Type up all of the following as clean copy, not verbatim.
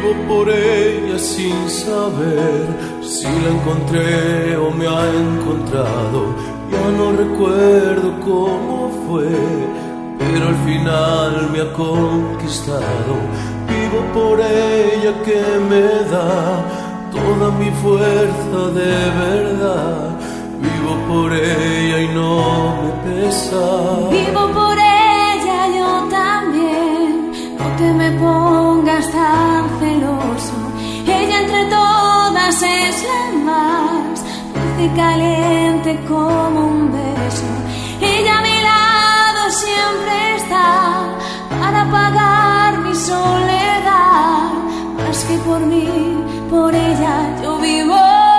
Vivo por ella sin saber si la encontré o me ha encontrado. Ya no recuerdo cómo fue, pero al final me ha conquistado. Vivo por ella que me da toda mi fuerza de verdad. Vivo por ella y no me pesa. Vivo por ella yo también. No te me pongas tan celoso. Ella entre todas es la más dulce y caliente como un beso. Ella a mi lado siempre está para apagar mi soledad. Más que por mí, por ella yo vivo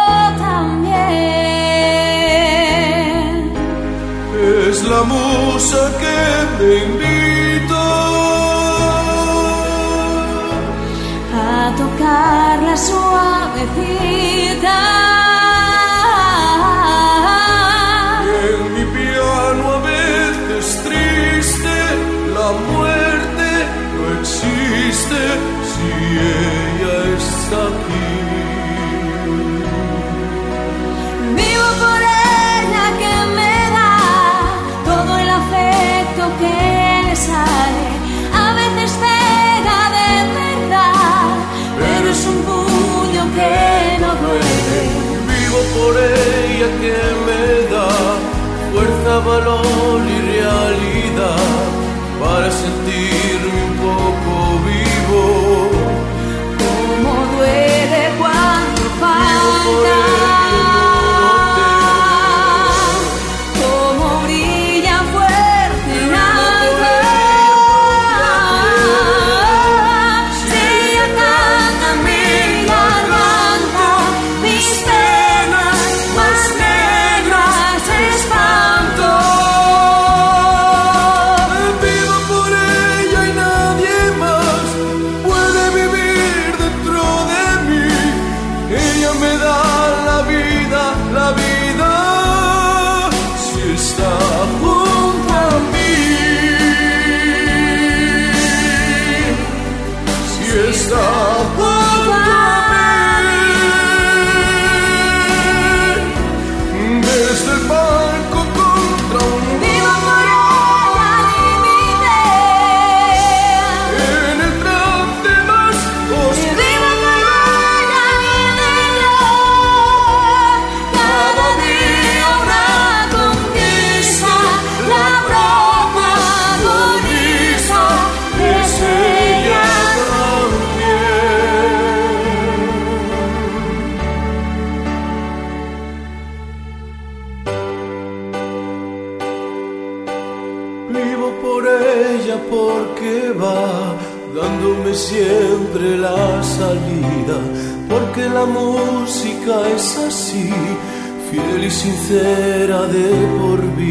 también. Es la musa que me invita a tocarla suavecita. en mi piano a veces triste. La muerte no existe si ella está aquí. Vivo por ella que me da todo el afecto que le sale. A veces pega de verdad, pero es un puño que no duele. Vivo por ella que me da fuerza, valor y realidad para sentirme un poco vivo. Como duele cuando falta. Como brilla fuerte en alto. Si ella canta en mi garganta, mis penas más negras espanto. Vivo por ella y nadie más puede vivir dentro de mí. Ella me da la vida, si está junto a mí. Si está junto a mí. Desde el palco contra un Vivo por ella límite. en el trance más oscuro. Vivo por ella límite. Cada día una conquista. La protagonista es ella. Vivo por ella porque va dándome siempre la salida, porque la música es así, fiel y sincera de por vida.